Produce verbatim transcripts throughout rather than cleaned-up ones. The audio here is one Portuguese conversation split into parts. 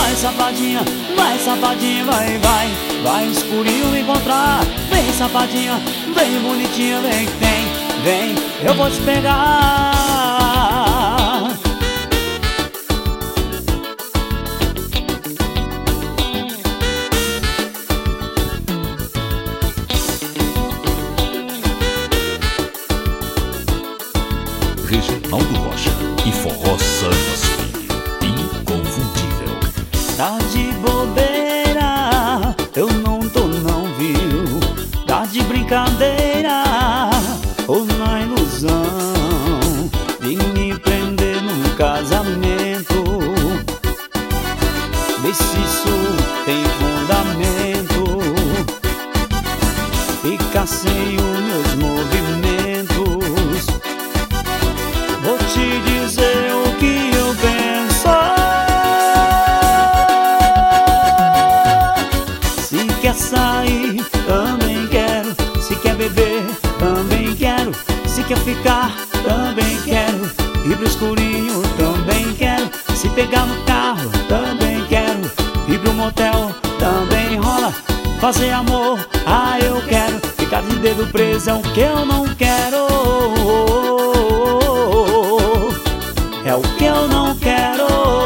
Vai safadinha, vai safadinha, vai, vai. Vai no escurinho me encontrar. Vem safadinha, vem bonitinha, vem, vem, vem, eu vou te pegar. Reginaldo Rocha e Forró Samba Swing, inconfundível. Tá de bobeira, eu não tô não, viu? Tá de brincadeira ou na ilusão de me prender num casamento. Vê se isso tem fundamento. Fica sem os meus movimentos. Vou te dizer o que eu penso. Se quer sair, também quero. Se quer beber, também quero. Se quer ficar, também quero. Ir pro escurinho, também quero. Se pegar no carro, também quero. Ir pro motel, também rola. Fazer amor, ah, eu quero. Ficar de dedo preso é o que eu não quero. É o que eu não quero.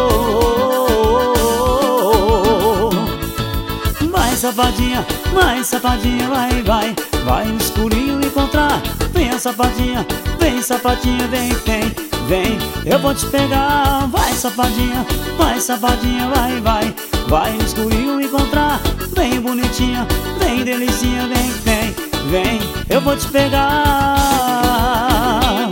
Vai safadinha, vai safadinha, vai, vai. Vai no escurinho encontrar. Vem safadinha, vem safadinha, vem, vem, vem, eu vou te pegar. Vai safadinha, vai safadinha, vai, vai. Vai no escurinho encontrar. Vem bonitinha, vem delicinha, vem, vem, vem, eu vou te pegar.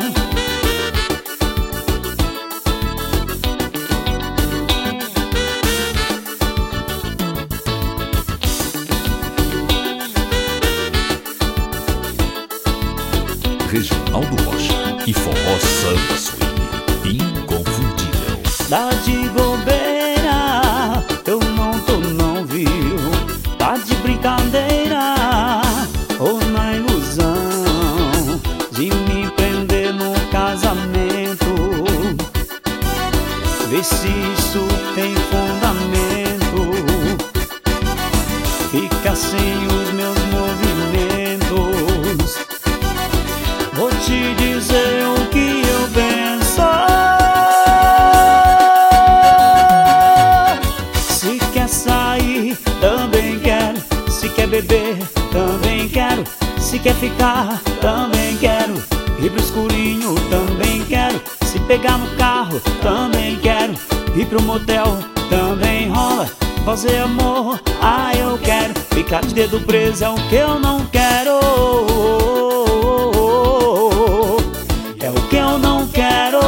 Reginaldo Rocha e Forró Samba Swing, inconfundível. Tá de bobeira, eu não tô não, viu? Tá de brincadeira ou na ilusão de me prender num casamento. Vê se isso tem fundamento. Fica sem os meus movimentos. Vou te dizer o que eu penso. Se quer sair, também quero. Se quer beber, também quero. Se quer ficar, também quero. Ir pro escurinho, também quero. Se pegar no carro, também quero. Ir pro motel, também rola. Fazer amor, ah, eu quero. Ficar de dedo preso é o que eu não quero. É o que eu não quero.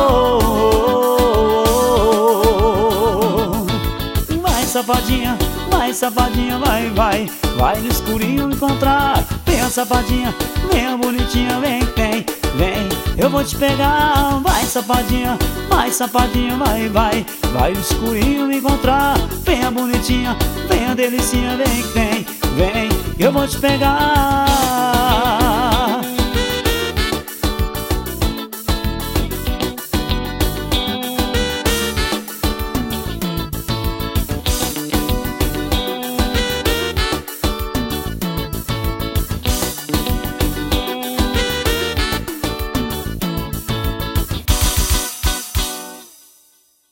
Vai safadinha, vai safadinha, vai, vai. Vai no escurinho encontrar. Vem safadinha, vem bonitinha, vem, vem, vem, eu vou te pegar. Vai safadinha, vai safadinha, vai, vai. Vai no escurinho encontrar. Vem bonitinha, vem delicinha, vem, vem, vem, eu vou te pegar.